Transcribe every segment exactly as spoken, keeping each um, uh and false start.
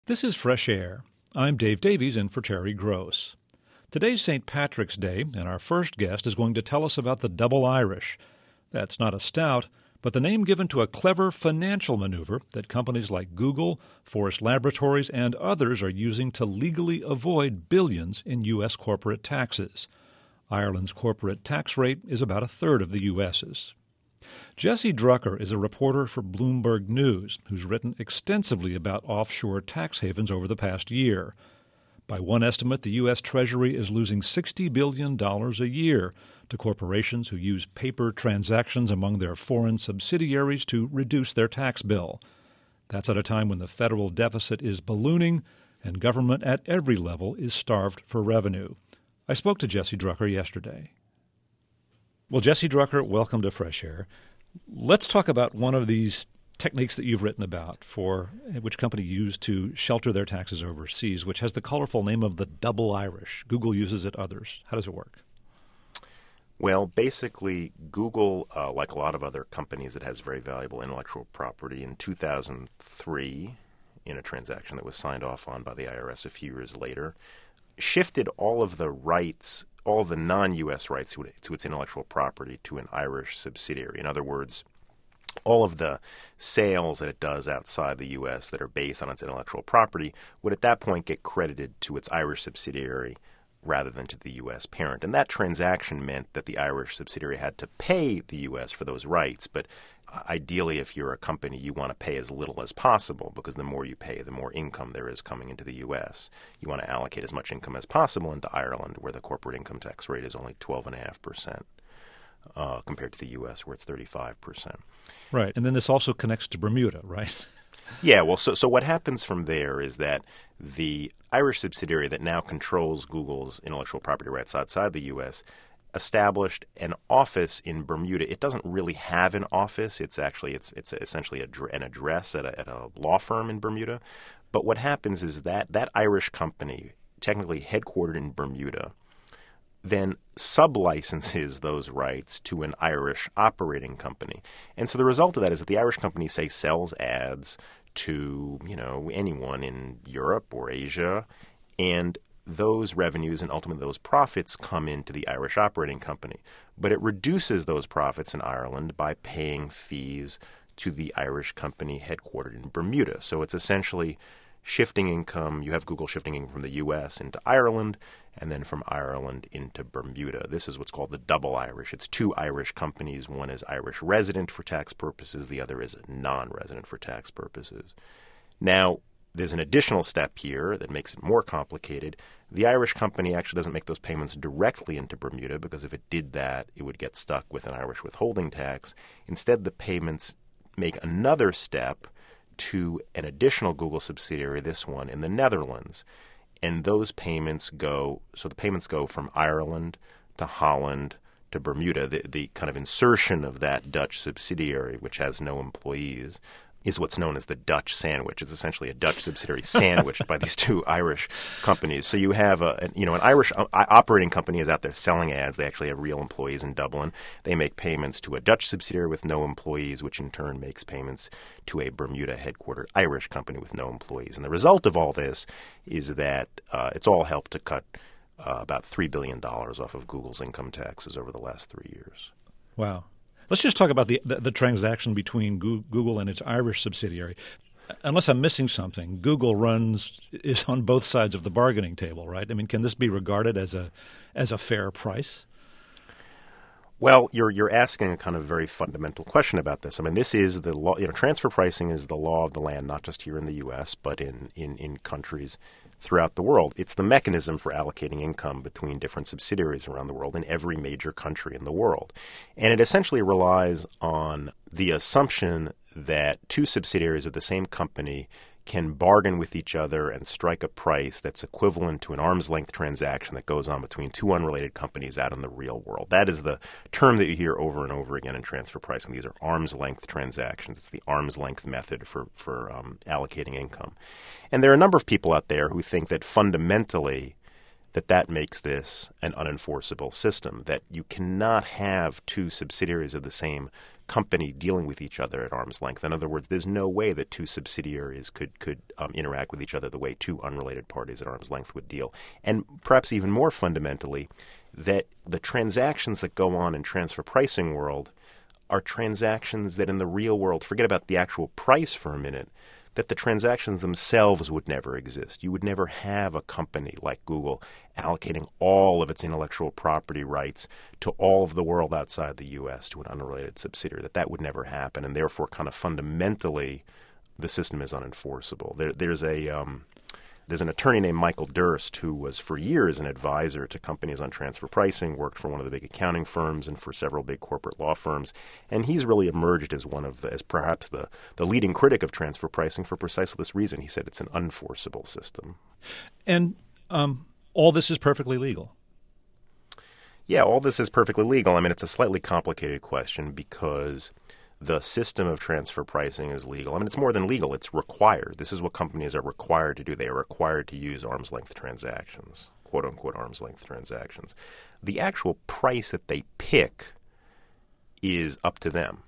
This is Fresh Air. I'm Dave Davies in for Terry Gross. Today's Saint Patrick's Day, and our first guest is going to tell us about the Double Irish. That's not a stout, but the name given to a clever financial maneuver that companies like Google, Forest Laboratories, and others are using to legally avoid billions in U S corporate taxes. Ireland's corporate tax rate is about a third of the U S's. Jesse Drucker is a reporter for Bloomberg News who's written extensively about offshore tax havens over the past year. By one estimate, the U S. Treasury is losing sixty billion dollars a year to corporations who use paper transactions among their foreign subsidiaries to reduce their tax bill. That's at a time when the federal deficit is ballooning and government at every level is starved for revenue. I spoke to Jesse Drucker yesterday. Well, Jesse Drucker, welcome to Fresh Air. Let's talk about one of these techniques that you've written about for which company used to shelter their taxes overseas, which has the colorful name of the Double Irish. Google uses it, others. How does it work? Well, basically, Google, uh, like a lot of other companies that has very valuable intellectual property, in two thousand three, in a transaction that was signed off on by the I R S a few years later, shifted all of the rights all the non-U S rights to, to its intellectual property to an Irish subsidiary. In other words, all of the sales that it does outside the U S that are based on its intellectual property would at that point get credited to its Irish subsidiary rather than to the U S parent. And that transaction meant that the Irish subsidiary had to pay the U S for those rights. But ideally, if you're a company, you want to pay as little as possible because the more you pay, the more income there is coming into the U S. You want to allocate as much income as possible into Ireland, where the corporate income tax rate is only twelve point five percent uh, compared to the U S, where it's thirty-five percent. Right. And then this also connects to Bermuda, right? Yeah, well, so so what happens from there is that the Irish subsidiary that now controls Google's intellectual property rights outside the U S established an office in Bermuda. It doesn't really have an office. It's actually it's it's essentially a, an address at a, at a law firm in Bermuda. But what happens is that that Irish company, technically headquartered in Bermuda, then sublicenses those rights to an Irish operating company. And so the result of that is that the Irish company, say, sells ads to, you know, anyone in Europe or Asia, and those revenues and ultimately those profits come into the Irish operating company. But it reduces those profits in Ireland by paying fees to the Irish company headquartered in Bermuda. So it's essentially shifting income. You have Google shifting income from the U S into Ireland and then from Ireland into Bermuda. This is what's called the Double Irish. It's two Irish companies. One is Irish resident for tax purposes. The other is non-resident for tax purposes. Now, there's an additional step here that makes it more complicated. The Irish company actually doesn't make those payments directly into Bermuda because if it did that, it would get stuck with an Irish withholding tax. Instead, the payments make another step to an additional Google subsidiary, this one in the Netherlands. And those payments go, so the payments go from Ireland to Holland to Bermuda. The, the kind of insertion of that Dutch subsidiary, which has no employees, is what's known as the Dutch sandwich. It's essentially a Dutch subsidiary sandwiched by these two Irish companies. So you have a, you know, an Irish operating company is out there selling ads. They actually have real employees in Dublin. They make payments to a Dutch subsidiary with no employees, which in turn makes payments to a Bermuda headquartered Irish company with no employees. And the result of all this is that uh, it's all helped to cut uh, about three billion dollars off of Google's income taxes over the last three years. Wow. Let's just talk about the, the the transaction between Google and its Irish subsidiary. Unless I'm missing something, Google runs is on both sides of the bargaining table, right? I mean, can this be regarded as a as a fair price? Well, you're you're asking a kind of very fundamental question about this. I mean, this is the law. You know, transfer pricing is the law of the land, not just here in the U S, but in in, in countries throughout the world. It's the mechanism for allocating income between different subsidiaries around the world in every major country in the world. And it essentially relies on the assumption that two subsidiaries of the same company can bargain with each other and strike a price that's equivalent to an arm's length transaction that goes on between two unrelated companies out in the real world. That is the term that you hear over and over again in transfer pricing. These are arm's length transactions. It's the arm's length method for, for um, allocating income. And there are a number of people out there who think that fundamentally that that makes this an unenforceable system, that you cannot have two subsidiaries of the same company dealing with each other at arm's length. In other words, there's no way that two subsidiaries could could um, interact with each other the way two unrelated parties at arm's length would deal. And perhaps even more fundamentally, that the transactions that go on in transfer pricing world are transactions that in the real world, forget about the actual price for a minute, that the transactions themselves would never exist. You would never have a company like Google allocating all of its intellectual property rights to all of the world outside the U S to an unrelated subsidiary. That that would never happen, and therefore kind of fundamentally the system is unenforceable. There, there's a um, there's an attorney named Michael Durst who was for years an advisor to companies on transfer pricing, worked for one of the big accounting firms and for several big corporate law firms, and he's really emerged as one of the, as perhaps the, the leading critic of transfer pricing for precisely this reason. He said it's an unenforceable system. And um, all this is perfectly legal. Yeah, all this is perfectly legal. I mean, it's a slightly complicated question because the system of transfer pricing is legal. I mean, it's more than legal. It's required. This is what companies are required to do. They are required to use arm's length transactions, quote unquote arm's length transactions. The actual price that they pick is up to them.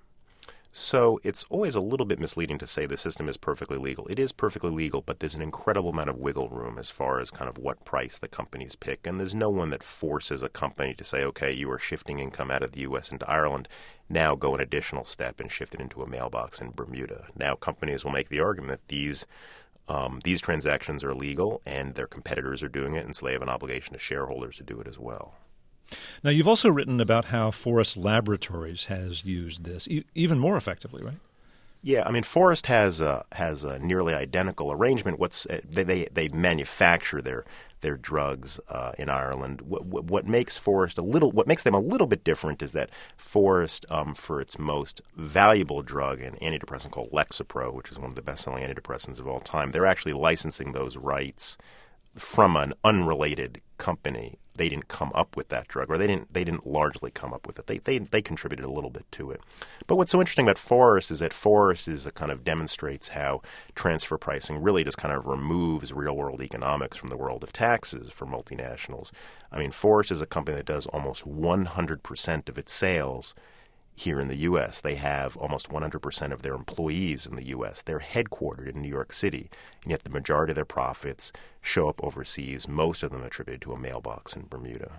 So it's always a little bit misleading to say the system is perfectly legal. It is perfectly legal, but there's an incredible amount of wiggle room as far as kind of what price the companies pick. And there's no one that forces a company to say, okay, you are shifting income out of the U S into Ireland. Now go an additional step and shift it into a mailbox in Bermuda. Now companies will make the argument that these um, these transactions are legal and their competitors are doing it, and so they have an obligation to shareholders to do it as well. Now, you've also written about how Forrest Laboratories has used this e- even more effectively, right? Yeah, I mean, Forrest has a, has a nearly identical arrangement. What's uh, they, they they manufacture their their drugs uh, in Ireland. What, what, what makes Forrest a little what makes them a little bit different is that Forrest, um, for its most valuable drug, an antidepressant called Lexapro, which is one of the best-selling antidepressants of all time, they're actually licensing those rights from an unrelated company. They didn't come up with that drug, or they didn't they didn't largely come up with it. They they they contributed a little bit to it. But what's so interesting about Forrest is that Forrest is a kind of demonstrates how transfer pricing really just kind of removes real world economics from the world of taxes for multinationals. I mean, Forrest is a company that does almost one hundred percent of its sales here in the U S. They have almost one hundred percent of their employees in the U S. They're headquartered in New York City, and yet the majority of their profits show up overseas, most of them attributed to a mailbox in Bermuda.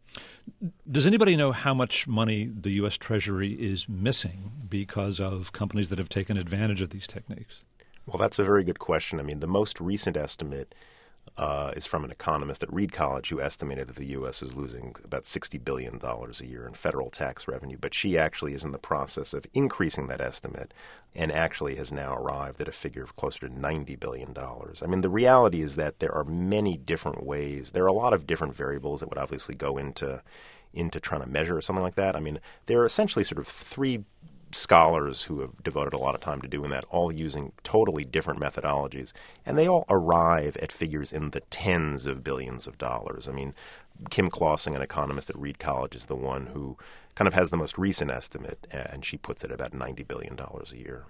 Does anybody know how much money the U S. Treasury is missing because of companies that have taken advantage of these techniques? Well, that's a very good question. I mean, the most recent estimate Uh, is from an economist at Reed College who estimated that the U S is losing about sixty billion dollars a year in federal tax revenue. But she actually is in the process of increasing that estimate and actually has now arrived at a figure of closer to ninety billion dollars. I mean, the reality is that there are many different ways. There are a lot of different variables that would obviously go into, into trying to measure something like that. I mean, there are essentially sort of three scholars who have devoted a lot of time to doing that, all using totally different methodologies, and they all arrive at figures in the tens of billions of dollars. I mean, Kim Clausing, an economist at Reed College, is the one who kind of has the most recent estimate, and she puts it at about ninety billion dollars a year.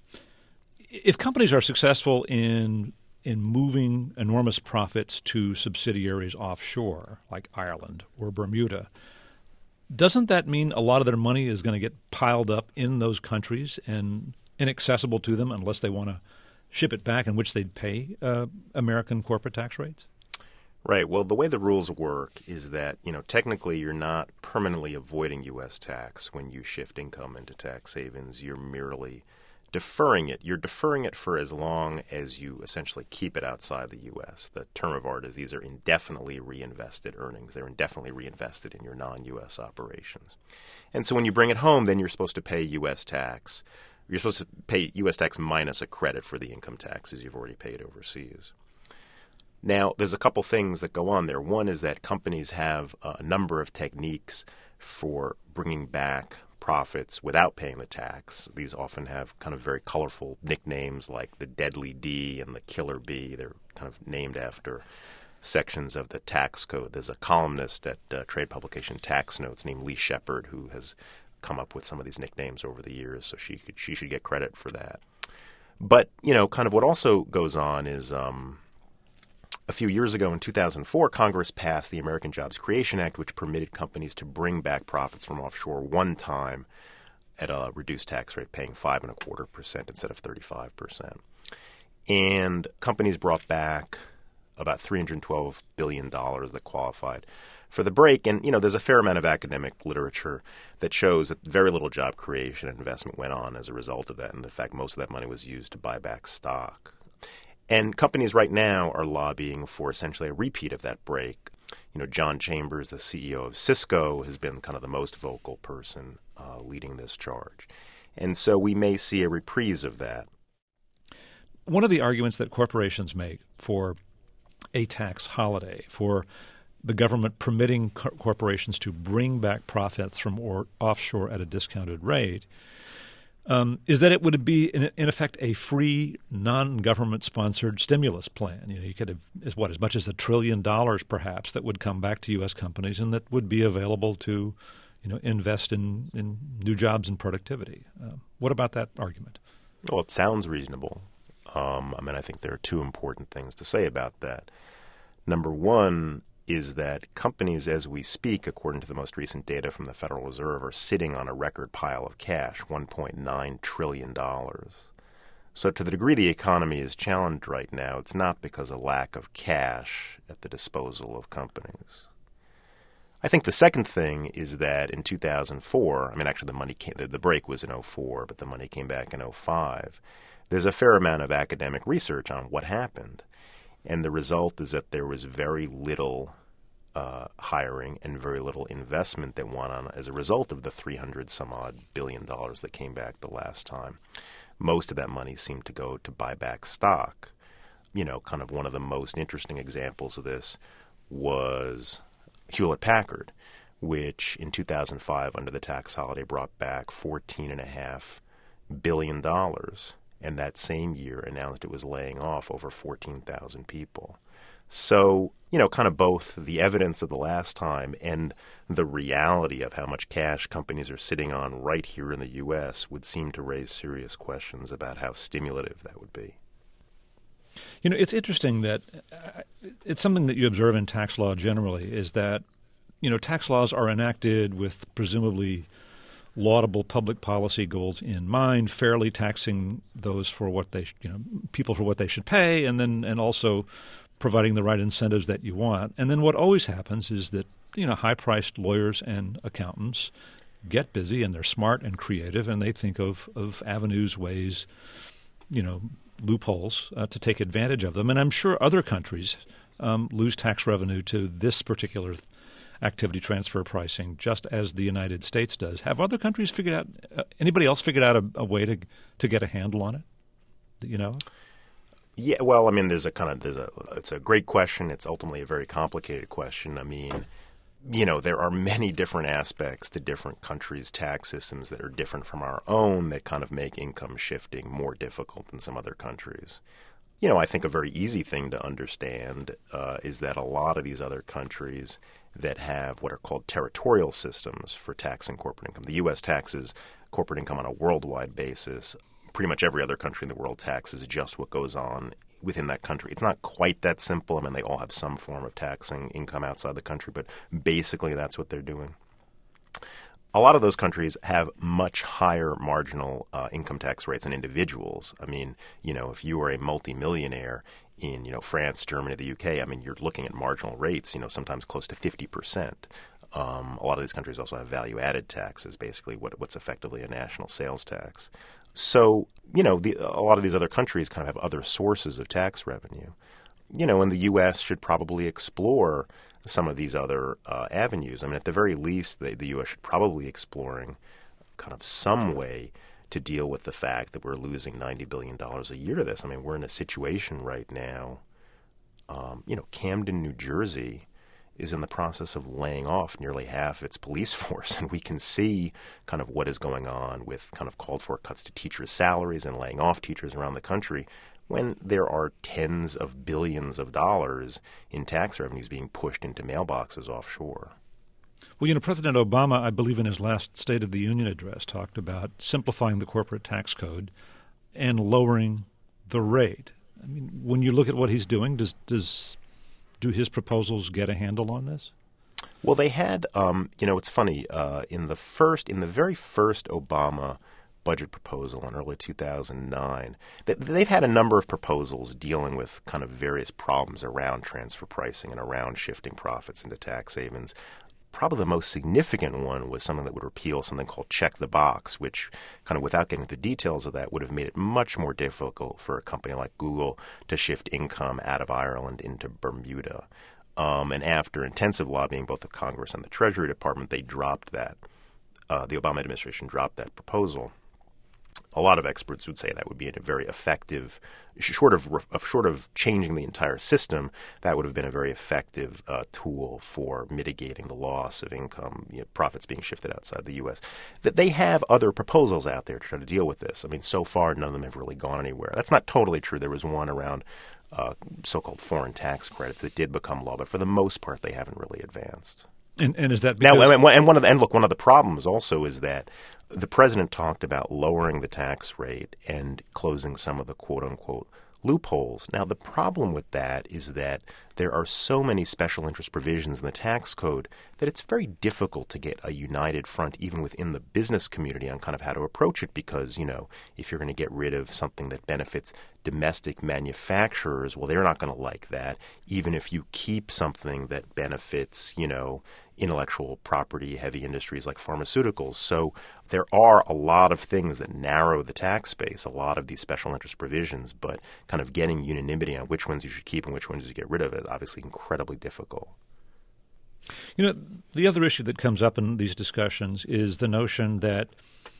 If companies are successful in in moving enormous profits to subsidiaries offshore, like Ireland or Bermuda, doesn't that mean a lot of their money is going to get piled up in those countries and inaccessible to them unless they want to ship it back, in which they'd pay uh, American corporate tax rates? Right. Well, the way the rules work is that, you know, technically you're not permanently avoiding U S tax when you shift income into tax havens. You're merely deferring it. You're deferring it for as long as you essentially keep it outside the U S. The term of art is these are indefinitely reinvested earnings. They're indefinitely reinvested in your non-U S operations. And so when you bring it home, then you're supposed to pay U S tax. You're supposed to pay U S tax minus a credit for the income taxes you've already paid overseas. Now, there's a couple things that go on there. One is that companies have a number of techniques for bringing back profits without paying the tax. These often have kind of very colorful nicknames like the Deadly D and the Killer B. They're kind of named after sections of the tax code. There's a columnist at uh, trade publication Tax Notes named Lee Shepard who has come up with some of these nicknames over the years, so she could, she should get credit for that. But, you know, kind of what also goes on is um, a few years ago in two thousand four, Congress passed the American Jobs Creation Act, which permitted companies to bring back profits from offshore one time at a reduced tax rate, paying five and a quarter percent instead of thirty-five percent. And companies brought back about three hundred twelve billion dollars that qualified for the break. And, you know, there's a fair amount of academic literature that shows that very little job creation and investment went on as a result of that. And in fact, most of that money was used to buy back stock. And companies right now are lobbying for essentially a repeat of that break. You know, John Chambers, the C E O of Cisco, has been kind of the most vocal person uh, leading this charge. And so we may see a reprise of that. One of the arguments that corporations make for a tax holiday, for the government permitting co- corporations to bring back profits from or offshore at a discounted rate, um, is that it would be, in, in effect, a free, non-government-sponsored stimulus plan. You know, you could have, as what, as much as a trillion dollars, perhaps, that would come back to U S companies and that would be available to, you know, invest in, in new jobs and productivity. Um, what about that argument? Well, it sounds reasonable. Um, I mean, I think there are two important things to say about that. Number one is that companies, as we speak, according to the most recent data from the Federal Reserve, are sitting on a record pile of cash, one point nine trillion dollars. So to the degree the economy is challenged right now, it's not because of lack of cash at the disposal of companies. I think the second thing is that in two thousand four, I mean, actually the money came, the, the break was in oh four, but the money came back in oh five. There's a fair amount of academic research on what happened. And the result is that there was very little uh, hiring and very little investment that went on as a result of the three hundred some odd billion dollars that came back the last time. Most of that money seemed to go to buy back stock. You know, kind of one of the most interesting examples of this was Hewlett-Packard, which in two thousand five, under the tax holiday, brought back fourteen point five billion dollars. And that same year announced it was laying off over fourteen thousand people. So, you know, kind of both the evidence of the last time and the reality of how much cash companies are sitting on right here in the U S would seem to raise serious questions about how stimulative that would be. You know, it's interesting that uh, it's something that you observe in tax law generally is that, you know, tax laws are enacted with presumably laudable public policy goals in mind, fairly taxing those for what they, you know, people for what they should pay, and then and also providing the right incentives that you want. And then what always happens is that, you know, high-priced lawyers and accountants get busy and they're smart and creative and they think of of avenues, ways, you know, loopholes uh, to take advantage of them. And I'm sure other countries um, lose tax revenue to this particular th- activity transfer pricing, just as the United States does. Have other countries figured out, uh, anybody else figured out a, a way to to get a handle on it that you know? Yeah, well, I mean, there's a kind of, there's a, it's a great question. It's ultimately a very complicated question. I mean, you know, there are many different aspects to different countries' tax systems that are different from our own that kind of make income shifting more difficult than some other countries. You know, I think a very easy thing to understand uh, is that a lot of these other countries that have what are called territorial systems for taxing corporate income. The U S taxes corporate income on a worldwide basis. Pretty much every other country in the world taxes just what goes on within that country. It's not quite that simple. I mean, they all have some form of taxing income outside the country, but basically that's what they're doing. A lot of those countries have much higher marginal uh, income tax rates than individuals. I mean, you know, if you were a multimillionaire in, you know, France, Germany, the U K, I mean, you're looking at marginal rates, you know, sometimes close to fifty percent. Um, a lot of these countries also have value-added taxes, basically what, what's effectively a national sales tax. So, you know, the, a lot of these other countries kind of have other sources of tax revenue. You know, and the U S should probably explore some of these other uh, avenues. I mean, at the very least, the, the U S should probably be exploring kind of some way to deal with the fact that we're losing ninety billion dollars a year to this. I mean, we're in a situation right now, um, you know, Camden, New Jersey is in the process of laying off nearly half its police force. And we can see kind of what is going on with kind of called for cuts to teachers' salaries and laying off teachers around the country when there are tens of billions of dollars in tax revenues being pushed into mailboxes offshore. Well, you know, President Obama, I believe in his last State of the Union address, talked about simplifying the corporate tax code and lowering the rate. I mean, when you look at what he's doing, does does Do his proposals get a handle on this? Well, they had, um, you know, it's funny, uh, in the first, in the very first Obama budget proposal in early two thousand nine, they, they've had a number of proposals dealing with kind of various problems around transfer pricing and around shifting profits into tax havens. Probably the most significant one was something that would repeal something called check the box, which kind of without getting into the details of that would have made it much more difficult for a company like Google to shift income out of Ireland into Bermuda. Um, and after intensive lobbying, both the Congress and the Treasury Department, they dropped that. Uh, the Obama administration dropped that proposal. A lot of experts would say that would be a very effective, short of, of short of changing the entire system, that would have been a very effective uh, tool for mitigating the loss of income, you know, profits being shifted outside the U S. That they have other proposals out there to try to deal with this. I mean, so far none of them have really gone anywhere. That's not totally true. There was one around uh, so-called foreign tax credits that did become law, but for the most part they haven't really advanced. And, and is that because now? And, and one of the, and look, one of the problems also is that the president talked about lowering the tax rate and closing some of the quote unquote loopholes. Now, the problem with that is that there are so many special interest provisions in the tax code that it's very difficult to get a united front even within the business community on kind of how to approach it because, you know, if you're going to get rid of something that benefits domestic manufacturers, well, they're not going to like that. Even if you keep something that benefits, you know, intellectual property heavy industries like pharmaceuticals. So there are a lot of things that narrow the tax base, a lot of these special interest provisions, but kind of getting unanimity on which ones you should keep and which ones you get rid of is obviously incredibly difficult. You know, the other issue that comes up in these discussions is the notion that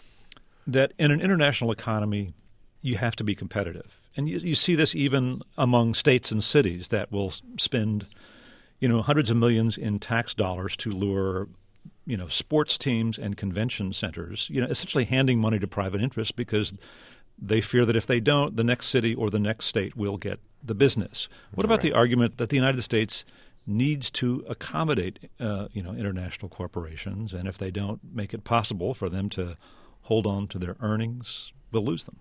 that in an international economy, you have to be competitive. And you, you see this even among states and cities that will spend, you know, hundreds of millions in tax dollars to lure, you know, sports teams and convention centers, you know, essentially handing money to private interests because they fear that if they don't, the next city or the next state will get the business. What about the argument that the United States needs to accommodate, uh, you know, international corporations, and if they don't make it possible for them to hold on to their earnings, we'll lose them?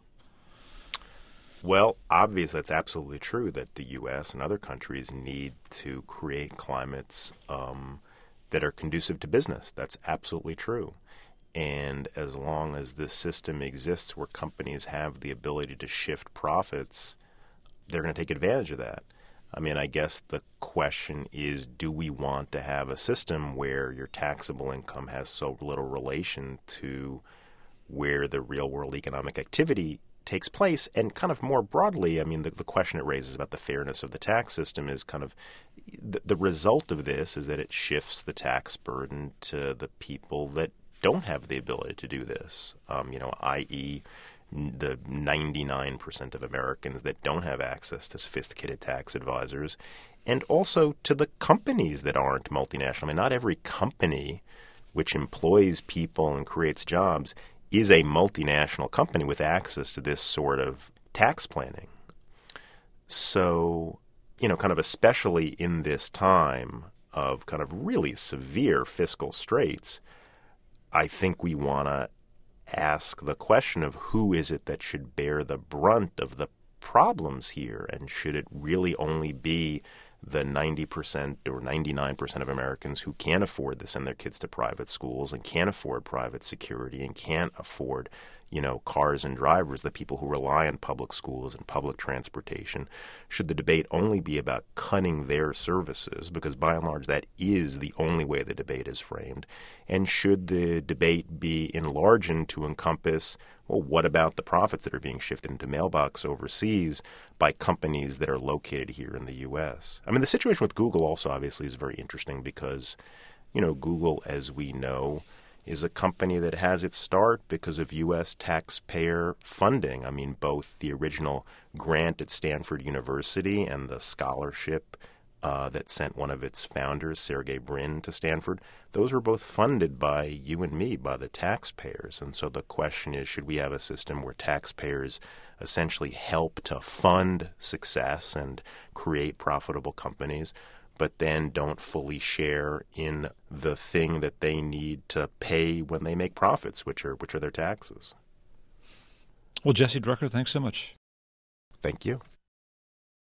Well, obviously, that's absolutely true that the U S and other countries need to create climates um, that are conducive to business. That's absolutely true. And as long as this system exists where companies have the ability to shift profits, they're going to take advantage of that. I mean, I guess the question is, do we want to have a system where your taxable income has so little relation to where the real-world economic activity takes place? And kind of more broadly, I mean, the, the question it raises about the fairness of the tax system is kind of the, the result of this is that it shifts the tax burden to the people that don't have the ability to do this, um, you know, that is the ninety-nine percent of Americans that don't have access to sophisticated tax advisors, and also to the companies that aren't multinational. I mean, not every company which employs people and creates jobs is a multinational company with access to this sort of tax planning. So, you know, kind of especially in this time of kind of really severe fiscal straits, I think we want to ask the question of who is it that should bear the brunt of the problems here, and should it really only be the ninety percent or ninety-nine percent of Americans who can't afford to send their kids to private schools and can't afford private security and can't afford, you know, cars and drivers, the people who rely on public schools and public transportation? Should the debate only be about cutting their services? Because by and large, that is the only way the debate is framed. And should the debate be enlarged to encompass, well, what about the profits that are being shifted into mailbox overseas by companies that are located here in the U S? I mean, the situation with Google also obviously is very interesting because, you know, Google, as we know, is a company that has its start because of U S taxpayer funding. I mean, both the original grant at Stanford University and the scholarship uh, that sent one of its founders, Sergey Brin, to Stanford, those were both funded by you and me, by the taxpayers. And so the question is, should we have a system where taxpayers essentially help to fund success and create profitable companies, but then don't fully share in the thing that they need to pay when they make profits, which are which are their taxes? Well, Jesse Drucker, thanks so much. Thank you.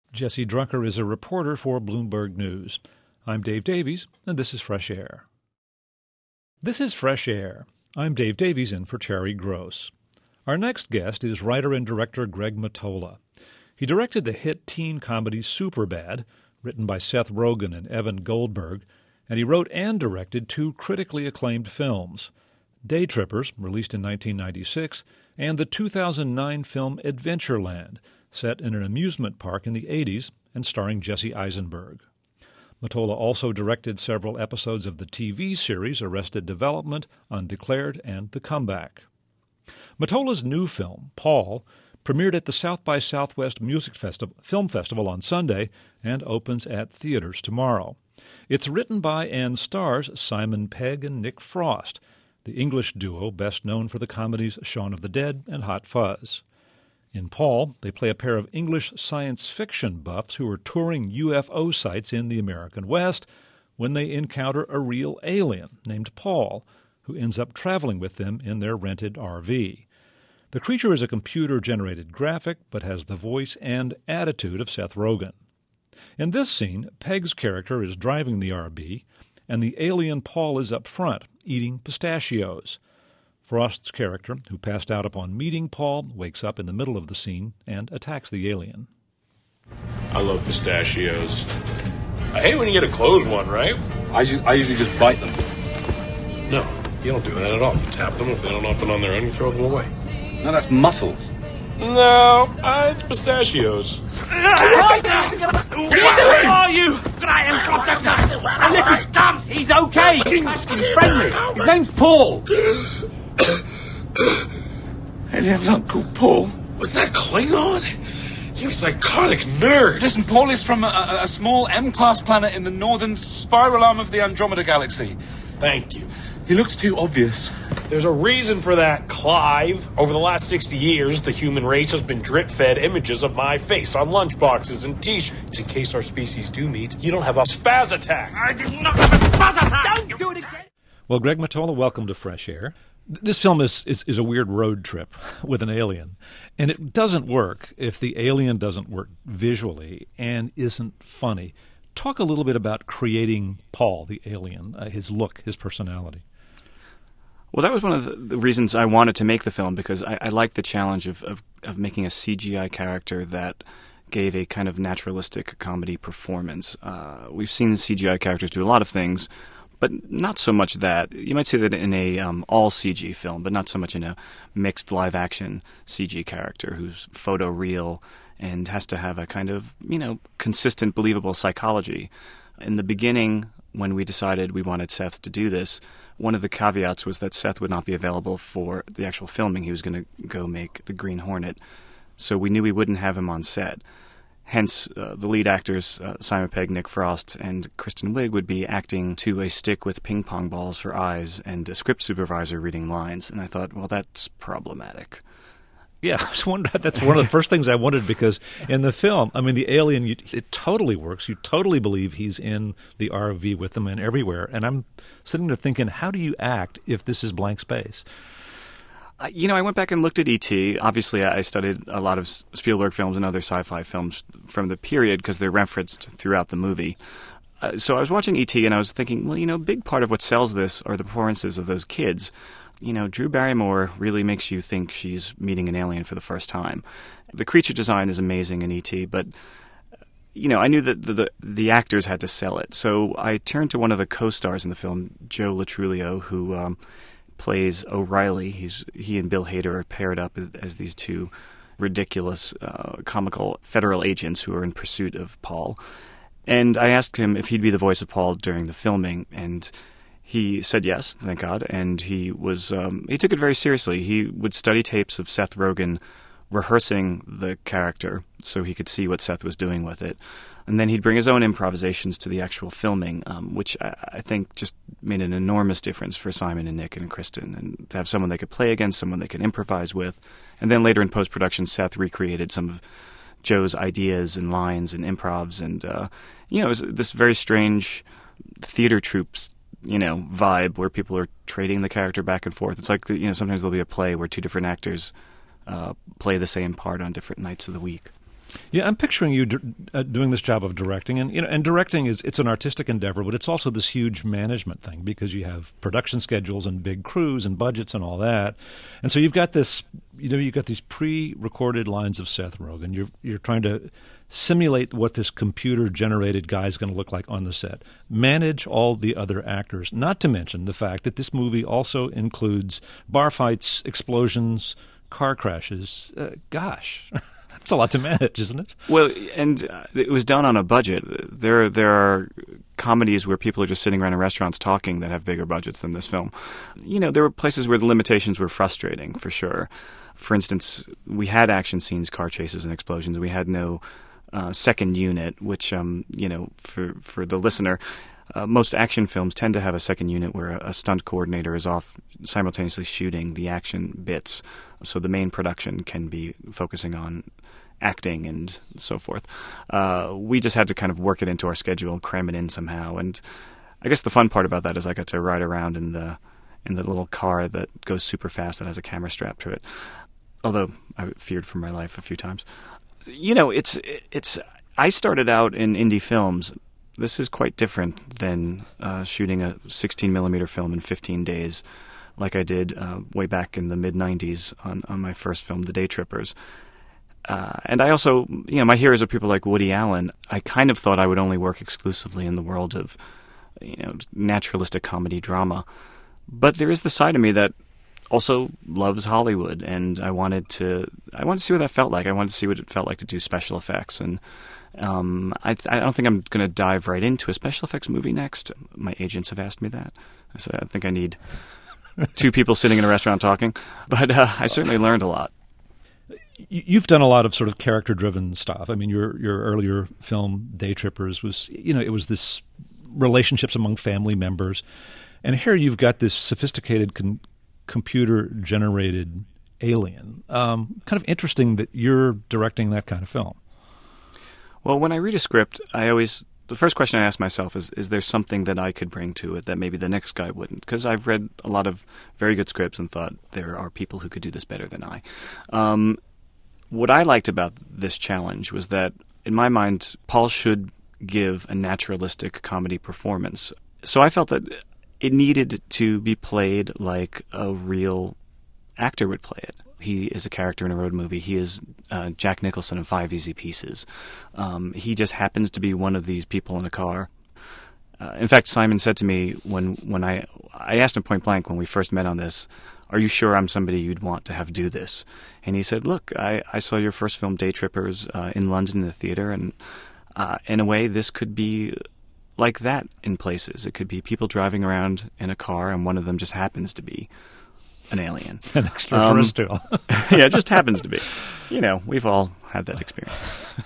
Jesse Drucker is a reporter for Bloomberg News. I'm Dave Davies, and this is Fresh Air. This is Fresh Air. I'm Dave Davies in for Terry Gross. Our next guest is writer and director Greg Mottola. He directed the hit teen comedy Superbad, written by Seth Rogen and Evan Goldberg, and he wrote and directed two critically acclaimed films, Day Trippers, released in nineteen ninety-six, and the two thousand nine film Adventureland, set in an amusement park in the eighties and starring Jesse Eisenberg. Mottola also directed several episodes of the T V series Arrested Development, Undeclared, and The Comeback. Mottola's new film, Paul, premiered at the South by Southwest Music Festival, Film Festival on Sunday and opens at theaters tomorrow. It's written by and stars Simon Pegg and Nick Frost, the English duo best known for the comedies Shaun of the Dead and Hot Fuzz. In Paul, they play a pair of English science fiction buffs who are touring U F O sites in the American West when they encounter a real alien named Paul, who ends up traveling with them in their rented R V. The creature is a computer-generated graphic, but has the voice and attitude of Seth Rogen. In this scene, Pegg's character is driving the R V, and the alien Paul is up front, eating pistachios. Frost's character, who passed out upon meeting Paul, wakes up in the middle of the scene and attacks the alien. I love pistachios. I hate when you get a closed one, right? I, ju- I usually just bite them. No, you don't do that at all. You tap them. If they don't open on their own, you throw them away. No, that's mussels. No, uh, it's pistachios. What are you doing? Who are you? I am Doctor And this is Stubbs. He's okay. He's friendly. His name's Paul. Alien's Uncle Paul. Was that Klingon? You psychotic nerd. Listen, Paul is from a, a small M-class planet in the northern spiral arm of the Andromeda Galaxy. Thank you. He looks too obvious. There's a reason for that, Clive. Over the last sixty years, the human race has been drip-fed images of my face on lunchboxes and t-shirts. In case our species do meet, you don't have a spaz attack. I did not have a spaz attack. Don't do it again. Well, Greg Mottola, welcome to Fresh Air. This film is, is, is a weird road trip with an alien, and it doesn't work if the alien doesn't work visually and isn't funny. Talk a little bit about creating Paul, the alien, uh, his look, his personality. Well, that was one of the, the reasons I wanted to make the film, because I, I liked the challenge of, of, of making a C G I character that gave a kind of naturalistic comedy performance. Uh, we've seen C G I characters do a lot of things, but not so much that. You might say that in a um, all-C G film, but not so much in a mixed live-action C G character who's photo-real and has to have a kind of, you know, consistent, believable psychology. In the beginning, when we decided we wanted Seth to do this, one of the caveats was that Seth would not be available for the actual filming. He was going to go make The Green Hornet. So we knew we wouldn't have him on set. Hence, uh, the lead actors, uh, Simon Pegg, Nick Frost, and Kristen Wiig, would be acting to a stick with ping pong balls for eyes and a script supervisor reading lines. And I thought, well, that's problematic. Yeah, I was wondering, that's one of the first things I wondered, because in the film, I mean, the alien, you, it totally works. You totally believe he's in the R V with them and everywhere. And I'm sitting there thinking, how do you act if this is blank space? Uh, you know, I went back and looked at E T Obviously, I studied a lot of Spielberg films and other sci-fi films from the period because they're referenced throughout the movie. Uh, so I was watching E T and I was thinking, well, you know, a big part of what sells this are the performances of those kids. You know, Drew Barrymore really makes you think she's meeting an alien for the first time. The creature design is amazing in E T, but, you know, I knew that the, the, the actors had to sell it. So I turned to one of the co-stars in the film, Joe Latrulio, who um, plays O'Reilly. He's he and Bill Hader are paired up as these two ridiculous, uh, comical federal agents who are in pursuit of Paul. And I asked him if he'd be the voice of Paul during the filming, and he said yes, thank God, and he was um, he took it very seriously. He would study tapes of Seth Rogen rehearsing the character so he could see what Seth was doing with it. And then he'd bring his own improvisations to the actual filming, um, which I, I think just made an enormous difference for Simon and Nick and Kristen. And to have someone they could play against, someone they could improvise with. And then later in post-production, Seth recreated some of Joe's ideas and lines and improvs. And, uh, you know, it was this very strange theater troupe, you know, vibe where people are trading the character back and forth. It's like, you know, sometimes there'll be a play where two different actors uh, play the same part on different nights of the week. Yeah, I'm picturing you d- uh, doing this job of directing, and you know, and directing is it's an artistic endeavor, but it's also this huge management thing because you have production schedules and big crews and budgets and all that, and so you've got this, you know, you've got these pre-recorded lines of Seth Rogen. You're you're trying to simulate what this computer-generated guy is going to look like on the set. Manage all the other actors, not to mention the fact that this movie also includes bar fights, explosions, car crashes. Uh, gosh. It's a lot to manage, isn't it? Well, and uh, it was done on a budget. There, there are comedies where people are just sitting around in restaurants talking that have bigger budgets than this film. You know, there were places where the limitations were frustrating, for sure. For instance, we had action scenes, car chases, and explosions. We had no uh, second unit, which, um, you know, for for the listener, uh, most action films tend to have a second unit where a, a stunt coordinator is off simultaneously shooting the action bits, so the main production can be focusing on acting and so forth. Uh, we just had to kind of work it into our schedule and cram it in somehow. And I guess the fun part about that is I got to ride around in the in the little car that goes super fast that has a camera strapped to it. Although I feared for my life a few times. You know, it's it's. I started out in indie films. This is quite different than uh, shooting a sixteen millimeter film in fifteen days, like I did uh, way back in the mid nineties on on my first film, The Day Trippers. Uh, and I also, you know, my heroes are people like Woody Allen. I kind of thought I would only work exclusively in the world of, you know, naturalistic comedy drama. But there is the side of me that also loves Hollywood, and I wanted to, I wanted to see what that felt like. I wanted to see what it felt like to do special effects, and um, I, I don't think I'm going to dive right into a special effects movie next. My agents have asked me that. I said I think I need two people sitting in a restaurant talking, but uh, I certainly learned a lot. You've done a lot of sort of character-driven stuff. I mean, your your earlier film, Day Trippers, was, you know, it was this relationships among family members. And here you've got this sophisticated con- computer-generated alien. Um, kind of interesting that you're directing that kind of film. Well, when I read a script, I always, the first question I ask myself is, is there something that I could bring to it that maybe the next guy wouldn't? Because I've read a lot of very good scripts and thought there are people who could do this better than I. Um, What I liked about this challenge was that, in my mind, Paul should give a naturalistic comedy performance. So I felt that it needed to be played like a real actor would play it. He is a character in a road movie. He is uh, Jack Nicholson in Five Easy Pieces. Um, he just happens to be one of these people in a car. Uh, in fact, Simon said to me when, when I, I asked him point blank when we first met on this, "Are you sure I'm somebody you'd want to have do this?" And he said, "Look, I, I saw your first film, Day Trippers, uh, in London in the theater, and uh, in a way this could be like that in places. It could be people driving around in a car, and one of them just happens to be an alien. An extraterrestrial. Um, yeah, it just happens to be. You know, we've all had that experience."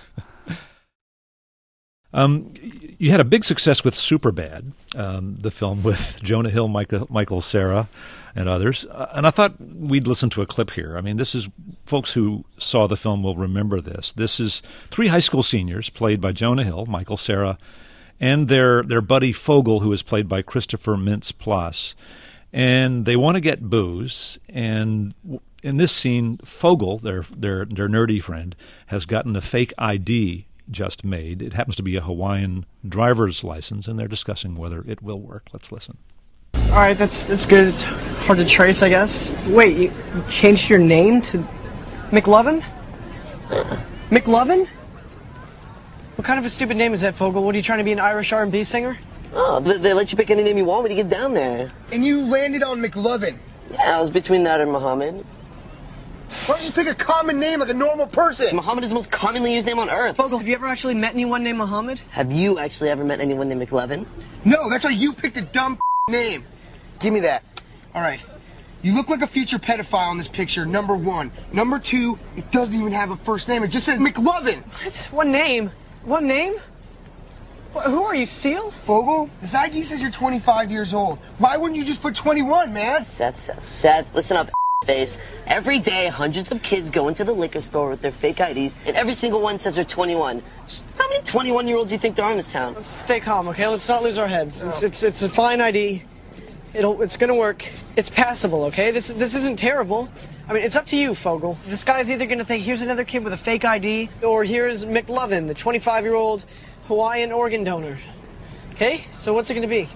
Um, you had a big success with Superbad, um, the film with Jonah Hill, Michael, Michael Cera, and others. Uh, and I thought we'd listen to a clip here. I mean, this is, folks who saw the film will remember this. This is three high school seniors played by Jonah Hill, Michael Cera, and their their buddy Fogel, who is played by Christopher Mintz-Plasse. And they want to get booze, and in this scene, Fogel, their their their nerdy friend, has gotten a fake I D just made. It happens to be a Hawaiian driver's license, and they're discussing whether it will work. Let's listen. All right, that's that's good. It's hard to trace, I guess. Wait, you changed your name to McLovin? McLovin? What kind of a stupid name is that, Fogel? What, are you trying to be an Irish R and B singer? Oh, they, they let you pick any name you want when you get down there. And you landed on McLovin? Yeah, I was between that and Muhammad. Why don't you just pick a common name like a normal person? Muhammad is the most commonly used name on earth. Fogel, have you ever actually met anyone named Muhammad? Have you actually ever met anyone named McLovin? No, that's why you picked a dumb name. Give me that. All right. You look like a future pedophile in this picture, number one. Number two, it doesn't even have a first name. It just says McLovin. What? One name? One name? Wh- who are you, Seal? Fogel, this I D says you're twenty-five years old. Why wouldn't you just put twenty-one, man? Seth, Seth, Seth, listen up, face. Every day, hundreds of kids go into the liquor store with their fake I Ds, and every single one says they're twenty-one. How many twenty-one-year-olds do you think there are in this town? Let's stay calm, okay? Let's not lose our heads. It's it's it's a fine I D. It'll it's gonna work. It's passable, okay? This this isn't terrible. I mean, it's up to you, Fogel. This guy's either going to think, here's another kid with a fake I D, or here's McLovin, the twenty-five-year-old Hawaiian organ donor. Okay, so what's it going to be?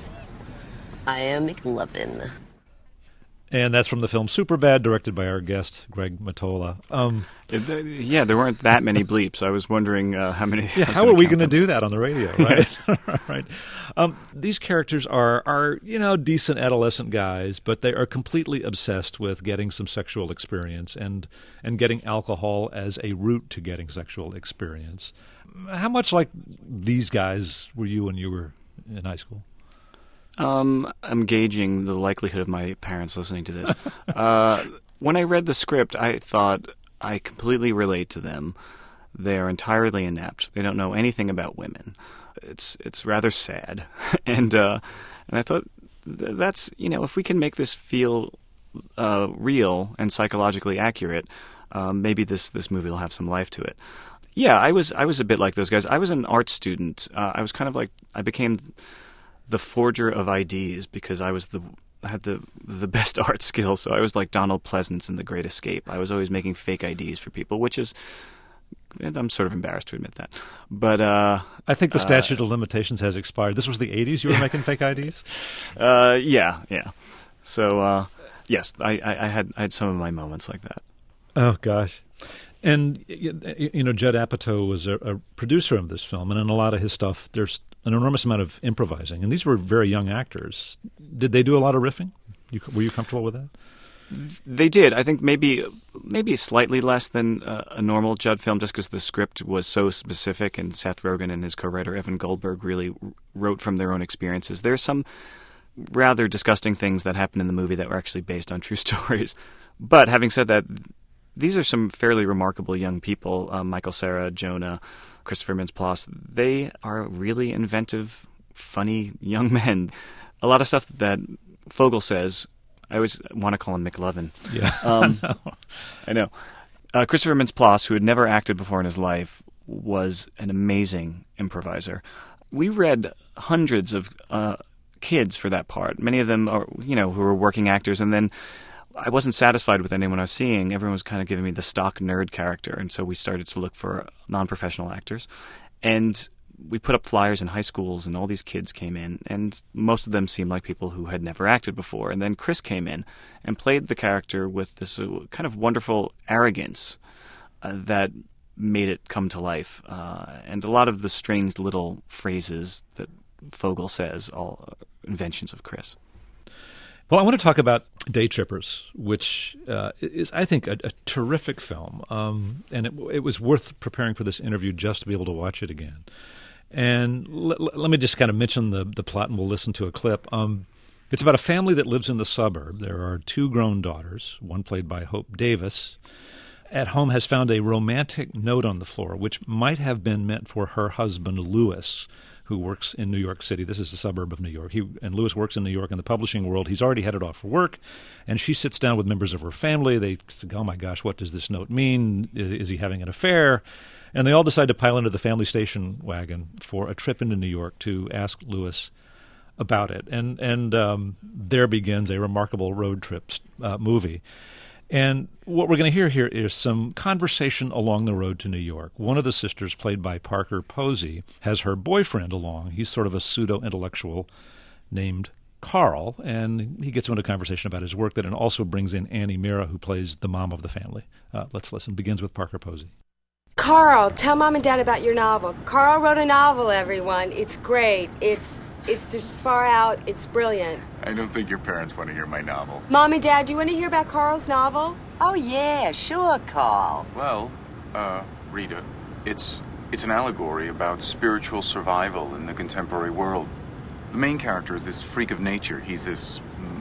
I am McLovin. And that's from the film Superbad, directed by our guest, Greg Mottola. Um, yeah, there weren't that many bleeps. I was wondering uh, how many... Yeah, how are we going to do that on the radio, right? right. Um, these characters are, are, you know, decent adolescent guys, but they are completely obsessed with getting some sexual experience and, and getting alcohol as a route to getting sexual experience. How much like these guys were you when you were in high school? Um, I'm gauging the likelihood of my parents listening to this. uh, when I read the script, I thought I completely relate to them. They're entirely inept. They don't know anything about women. It's it's rather sad, and uh, and I thought th- that's you know if we can make this feel uh, real and psychologically accurate, um, maybe this this movie will have some life to it. Yeah, I was I was a bit like those guys. I was an art student. Uh, I was kind of like I became the forger of I Ds because I was the I had the the best art skills. So I was like Donald Pleasance in The Great Escape. I was always making fake I Ds for people, which is and I'm sort of embarrassed to admit that. But uh, I think the uh, statute of limitations has expired. This was the eighties. You were making fake I Ds. Uh, yeah, yeah. So uh, yes, I, I, I had I had some of my moments like that. Oh gosh. And, you know, Judd Apatow was a, a producer of this film, and in a lot of his stuff, there's an enormous amount of improvising. And these were very young actors. Did they do a lot of riffing? You, were you comfortable with that? They did. I think maybe maybe slightly less than uh, a normal Judd film, just because the script was so specific, and Seth Rogen and his co-writer Evan Goldberg really wrote from their own experiences. There's some rather disgusting things that happened in the movie that were actually based on true stories. But having said that, these are some fairly remarkable young people, um, Michael Cera, Jonah, Christopher Mintz-Plasse. They are really inventive, funny young men. A lot of stuff that Fogel says, I always want to call him McLovin. Yeah, um, I know. I know. Uh, Christopher Mintz-Plasse, who had never acted before in his life, was an amazing improviser. We read hundreds of uh, kids for that part. Many of them are, you know, who were working actors, and then I wasn't satisfied with anyone I was seeing. Everyone was kind of giving me the stock nerd character, and so we started to look for non-professional actors. And we put up flyers in high schools, and all these kids came in, and most of them seemed like people who had never acted before. And then Chris came in and played the character with this uh, kind of wonderful arrogance uh, that made it come to life. Uh, and a lot of the strange little phrases that Fogel says, all inventions of Chris. Well, I want to talk about Day Trippers, which uh, is, I think, a, a terrific film. Um, and it, it was worth preparing for this interview just to be able to watch it again. And l- l- let me just kind of mention the, the plot, and we'll listen to a clip. Um, it's about a family that lives in the suburb. There are two grown daughters, one played by Hope Davis. At home has found a romantic note on the floor, which might have been meant for her husband, Lewis, who works in New York City. This is a suburb of New York. He, and Lewis works in New York in the publishing world. He's already headed off for work, and she sits down with members of her family. They say, oh, my gosh, what does this note mean? Is, is he having an affair? And they all decide to pile into the family station wagon for a trip into New York to ask Lewis about it. And, and um, there begins a remarkable road trip uh, movie. And what we're going to hear here is some conversation along the road to New York. One of the sisters, played by Parker Posey, has her boyfriend along. He's sort of a pseudo-intellectual named Carl, and he gets into a conversation about his work that and also brings in Annie Mira, who plays the mom of the family. Uh, let's listen. Begins with Parker Posey. Carl, tell Mom and Dad about your novel. Carl wrote a novel, everyone. It's great. It's it's just far out. It's brilliant. I don't think your parents want to hear my novel. Mom and Dad, do you want to hear about Carl's novel? Oh, yeah, sure, Carl. Well, uh, Rita, it's it's an allegory about spiritual survival in the contemporary world. The main character is this freak of nature. He's this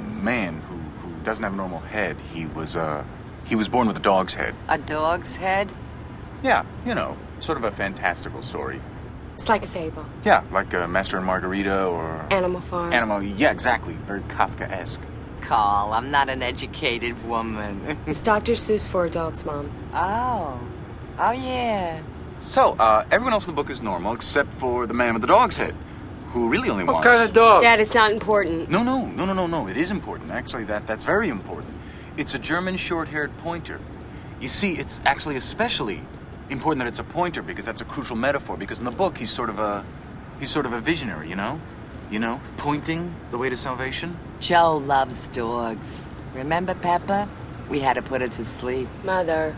man who, who doesn't have a normal head. He was, uh, he was born with a dog's head. A dog's head? Yeah, you know, sort of a fantastical story. It's like a fable. Yeah, like uh, Master and Margarita or... Animal Farm. Animal, yeah, exactly. Very Kafkaesque. Carl, I'm not an educated woman. It's Doctor Seuss for adults, Mom. Oh. Oh, yeah. So, uh, everyone else in the book is normal except for the man with the dog's head, who really only what wants... What kind of dog? Dad, it's not important. No, no, no, no, no, no. It is important. Actually, that that's very important. It's a German short-haired pointer. You see, it's actually especially important that it's a pointer because that's a crucial metaphor. Because in the book, he's sort of a, he's sort of a visionary, you know? You know, pointing the way to salvation. Joe loves dogs. Remember Peppa? We had to put her to sleep. Mother.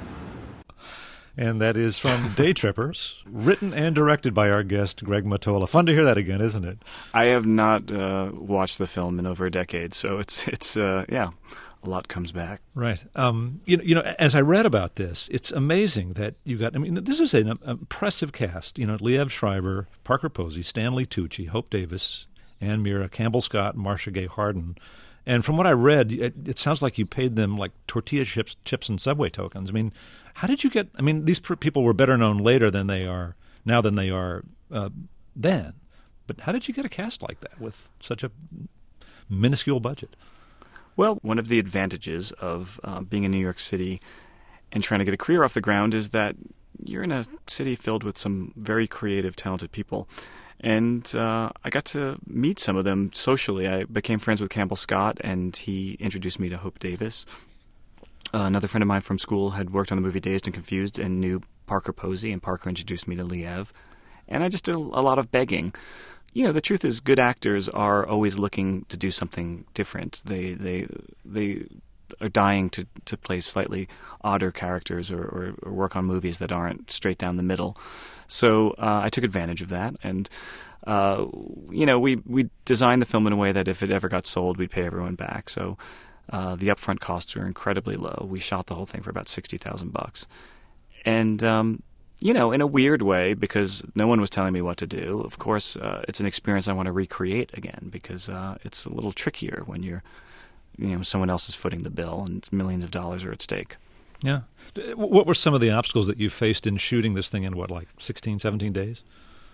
And that is from Day Trippers, written and directed by our guest, Greg Mottola. Fun to hear that again, isn't it? I have not uh, watched the film in over a decade, so it's, it's uh, yeah, a lot comes back. Right. Um, you know, you know, as I read about this, it's amazing that you got, I mean, this is an impressive cast. You know, Liev Schreiber, Parker Posey, Stanley Tucci, Hope Davis, Ann Mira, Campbell Scott, and Marcia Gay Harden. And from what I read, it, it sounds like you paid them like tortilla chips, chips and Subway tokens. I mean, how did you get – I mean, these pr- people were better known later than they are now than they are uh, then. But how did you get a cast like that with such a minuscule budget? Well, one of the advantages of uh, being in New York City and trying to get a career off the ground is that you're in a city filled with some very creative, talented people. And uh, I got to meet some of them socially. I became friends with Campbell Scott, and he introduced me to Hope Davis. Uh, another friend of mine from school had worked on the movie Dazed and Confused and knew Parker Posey, and Parker introduced me to Liev. And I just did a lot of begging. You know, the truth is good actors are always looking to do something different. They they they are dying to, to play slightly odder characters or, or, or work on movies that aren't straight down the middle. So uh, I took advantage of that, and uh, you know, we we designed the film in a way that if it ever got sold, we'd pay everyone back. So uh, the upfront costs were incredibly low. We shot the whole thing for about sixty thousand bucks, and um, you know, in a weird way, because no one was telling me what to do. Of course, uh, it's an experience I want to recreate again because uh, it's a little trickier when you're, you know, someone else is footing the bill and millions of dollars are at stake. Yeah. What were some of the obstacles that you faced in shooting this thing in, what, like sixteen, seventeen days?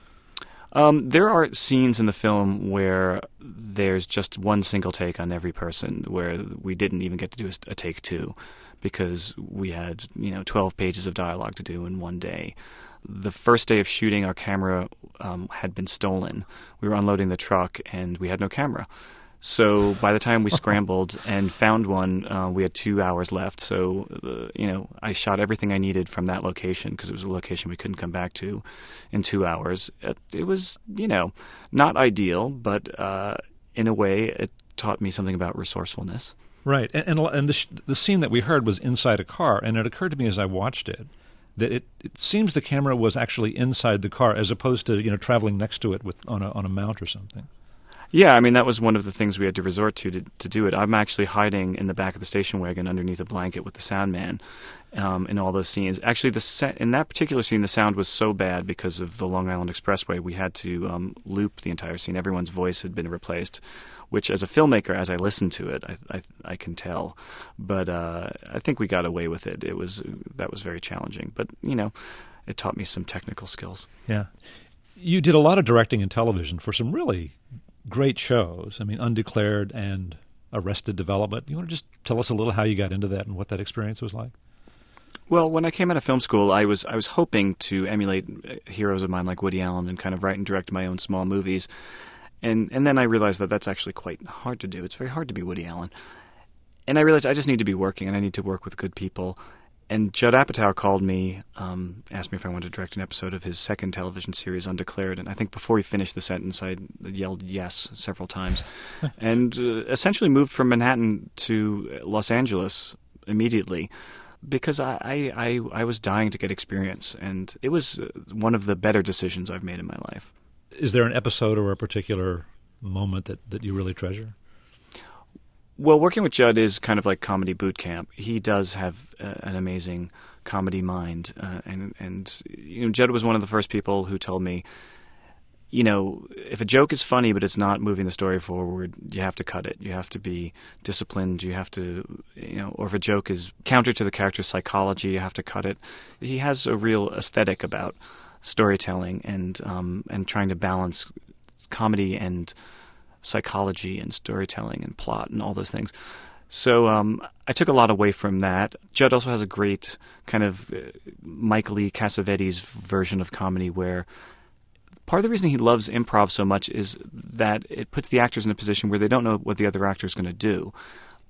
Um, there are scenes in the film where there's just one single take on every person, where we didn't even get to do a, a take two because we had, you know, twelve pages of dialogue to do in one day. The first day of shooting, our camera um, had been stolen. We were unloading the truck, and we had no camera. So by the time we scrambled and found one, uh, we had two hours left. So, uh, you know, I shot everything I needed from that location because it was a location we couldn't come back to in two hours. It, it was, you know, not ideal, but uh, in a way it taught me something about resourcefulness. Right. And, and, and the, sh- the scene that we heard was inside a car, and it occurred to me as I watched it that it, it seems the camera was actually inside the car as opposed to, you know, traveling next to it with on a, on a mount or something. Yeah, I mean, that was one of the things we had to resort to, to to do it. I'm actually hiding in the back of the station wagon underneath a blanket with the sound man um, in all those scenes. Actually, the sa- in that particular scene, the sound was so bad because of the Long Island Expressway, we had to um, loop the entire scene. Everyone's voice had been replaced, which as a filmmaker, as I listen to it, I, I, I can tell. But uh, I think we got away with it. It was that was very challenging. But, you know, it taught me some technical skills. Yeah. You did a lot of directing in television for some really great shows. I mean, Undeclared and Arrested Development. You want to just tell us a little how you got into that and what that experience was like? Well, when I came out of film school, I was I was hoping to emulate heroes of mine like Woody Allen and kind of write and direct my own small movies. And and then I realized that that's actually quite hard to do. It's very hard to be Woody Allen. And I realized I just need to be working, and I need to work with good people. And Judd Apatow called me, um, asked me if I wanted to direct an episode of his second television series, Undeclared. And I think before he finished the sentence, I yelled yes several times. and uh, essentially moved from Manhattan to Los Angeles immediately because I, I, I, I was dying to get experience. And it was one of the better decisions I've made in my life. Is there an episode or a particular moment that, that you really treasure? Well, working with Judd is kind of like comedy boot camp. He does have uh, an amazing comedy mind, uh, and and you know, Judd was one of the first people who told me, you know, if a joke is funny but it's not moving the story forward, you have to cut it. You have to be disciplined. You have to, you know, or if a joke is counter to the character's psychology, you have to cut it. He has a real aesthetic about storytelling and um, and trying to balance comedy and psychology and storytelling and plot and all those things. So um, I took a lot away from that. Judd also has a great kind of uh, Mike Lee Cassavetes version of comedy where part of the reason he loves improv so much is that it puts the actors in a position where they don't know what the other actor is going to do.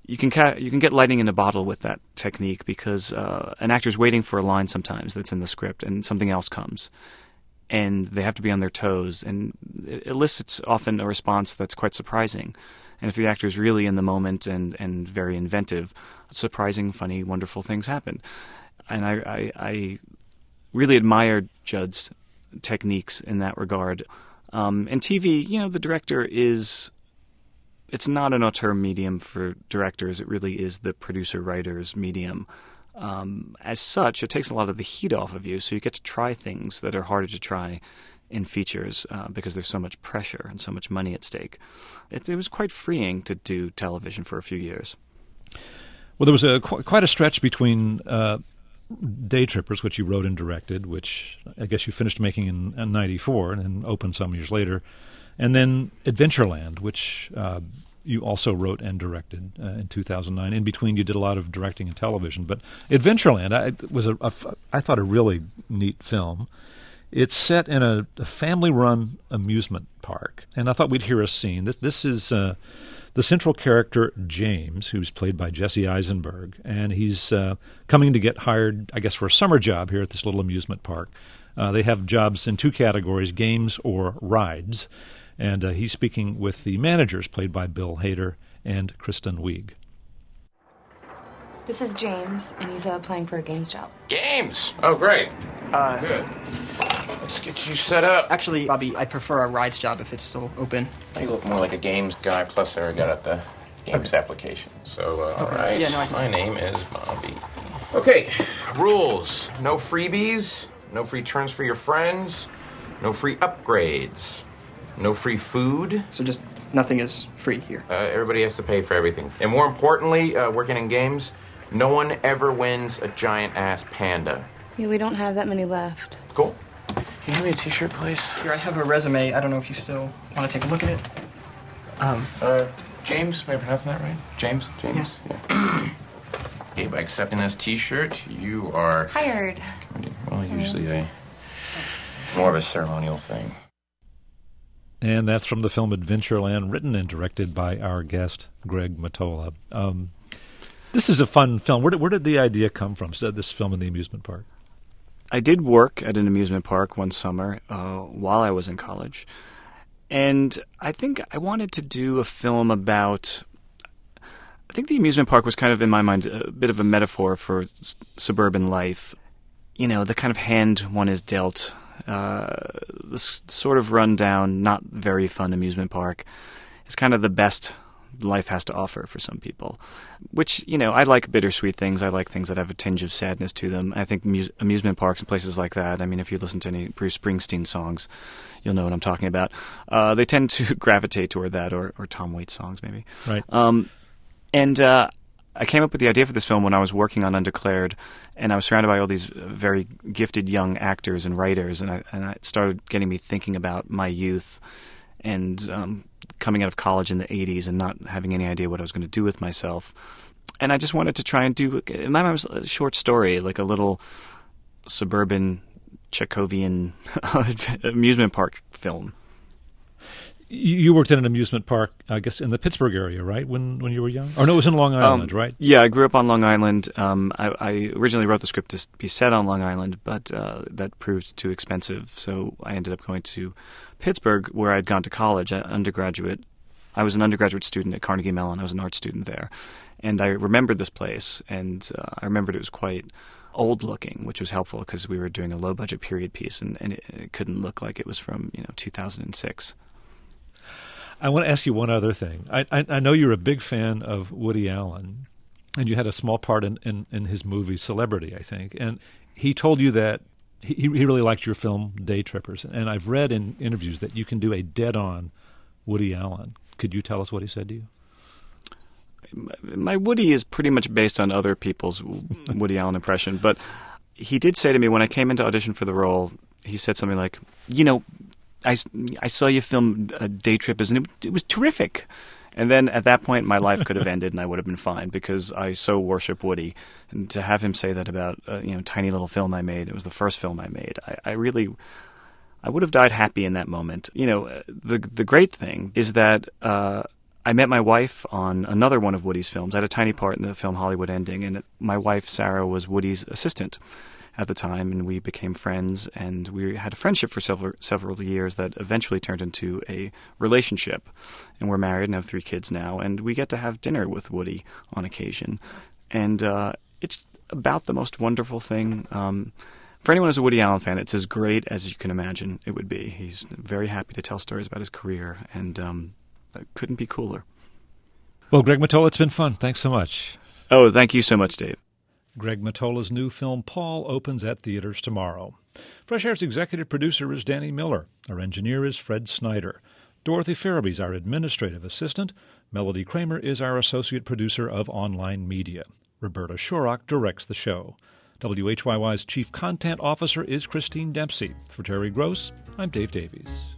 you can ca- you can get lightning in a bottle with that technique because uh, an actor's waiting for a line sometimes that's in the script and something else comes, and they have to be on their toes, and it elicits often a response that's quite surprising. And if the actor's really in the moment and, and very inventive, surprising, funny, wonderful things happen. And I, I, I really admire Judd's techniques in that regard. Um, and T V, you know, the director is... It's not an auteur medium for directors. It really is the producer-writer's medium. Um, as such, it takes a lot of the heat off of you, so you get to try things that are harder to try in features uh, because there's so much pressure and so much money at stake. It, it was quite freeing to do television for a few years. Well, there was a qu- quite a stretch between uh, Day Trippers, which you wrote and directed, which I guess you finished making in, in ninety-four and then opened some years later, and then Adventureland, which uh, you also wrote and directed uh, in two thousand nine. In between, you did a lot of directing and television. But Adventureland I, was, a, a, I thought, a really neat film. It's set in a, a family-run amusement park, and I thought we'd hear a scene. This, this is uh, the central character, James, who's played by Jesse Eisenberg, and he's uh, coming to get hired, I guess, for a summer job here at this little amusement park. Uh, they have jobs in two categories, games or rides. And uh, he's speaking with the managers, played by Bill Hader and Kristen Wiig. This is James, and he's uh, applying for a games job. Games? Oh, great. Uh, Good. Let's get you set up. Actually, Bobby, I prefer a rides job if it's still open. You look more like a games guy, plus I got at the games okay. application. So, uh, all right. Yeah, no, I My name is Bobby. Okay, rules. No freebies, no free turns for your friends, no free upgrades. No free food. So just nothing is free here. Uh, everybody has to pay for everything. And more importantly, uh, working in games, no one ever wins a giant-ass panda. Yeah, we don't have that many left. Cool. Can you give me a t-shirt, please? Here, I have a resume. I don't know if you still want to take a look at it. Um. Uh, James, am I pronouncing that right? James? James? Yeah. yeah. Okay, by accepting this t-shirt, you are... Hired. Well, Sorry. usually a... more of a ceremonial thing. And that's from the film Adventureland, written and directed by our guest, Greg Mottola. Um, this is a fun film. Where did, where did the idea come from, so this film in the amusement park? I did work at an amusement park one summer uh, while I was in college. And I think I wanted to do a film about... I think the amusement park was kind of, in my mind, a bit of a metaphor for s- suburban life. You know, the kind of hand one is dealt... Uh, this sort of run-down, not very fun amusement park is kind of the best life has to offer for some people. Which, you know, I like bittersweet things. I like things that have a tinge of sadness to them. I think mu- amusement parks and places like that, I mean, if you listen to any Bruce Springsteen songs, you'll know what I'm talking about. Uh, they tend to gravitate toward that, or, or Tom Waits songs, maybe. Right. Um, and uh, I came up with the idea for this film when I was working on Undeclared, and I was surrounded by all these very gifted young actors and writers, and I, and it started getting me thinking about my youth and um, coming out of college in the eighties and not having any idea what I was going to do with myself. And I just wanted to try and do, in my mind, it was a short story, like a little suburban Chekhovian amusement park film. You worked at an amusement park, I guess, in the Pittsburgh area, right, when when you were young? Or no, it was in Long Island, um, right? Yeah, I grew up on Long Island. Um, I, I originally wrote the script to be set on Long Island, but uh, that proved too expensive, so I ended up going to Pittsburgh, where I'd gone to college, uh, undergraduate. I was an undergraduate student at Carnegie Mellon. I was an art student there. And I remembered this place, and uh, I remembered it was quite old-looking, which was helpful because we were doing a low-budget period piece, and, and it, it couldn't look like it was from, you know, two thousand six. I want to ask you one other thing. I, I, I know you're a big fan of Woody Allen, and you had a small part in, in, in his movie Celebrity, I think. And he told you that he, he really liked your film Day Trippers. And I've read in interviews that you can do a dead-on Woody Allen. Could you tell us what he said to you? My Woody is pretty much based on other people's Woody Allen impression. But he did say to me when I came into audition for the role, he said something like, you know, I, I saw you film uh, Day Trippers, and it, it was terrific. And then at that point, my life could have ended, and I would have been fine because I so worship Woody. And to have him say that about uh, you know, tiny little film I made, it was the first film I made. I, I really, I would have died happy in that moment. You know, the the great thing is that uh, I met my wife on another one of Woody's films. I had a tiny part in the film Hollywood Ending, and my wife, Sarah, was Woody's assistant at the time, and we became friends, and we had a friendship for several several years that eventually turned into a relationship. And we're married and have three kids now, and we get to have dinner with Woody on occasion. And uh, it's about the most wonderful thing. Um, for anyone who's a Woody Allen fan, it's as great as you can imagine it would be. He's very happy to tell stories about his career, and um, it couldn't be cooler. Well, Greg Mottola, it's been fun. Thanks so much. Oh, thank you so much, Dave. Greg Mottola's new film, Paul, opens at theaters tomorrow. Fresh Air's executive producer is Danny Miller. Our engineer is Fred Snyder. Dorothy Farabee is our administrative assistant. Melody Kramer is our associate producer of online media. Roberta Shorrock directs the show. W H Y Y's chief content officer is Christine Dempsey. For Terry Gross, I'm Dave Davies.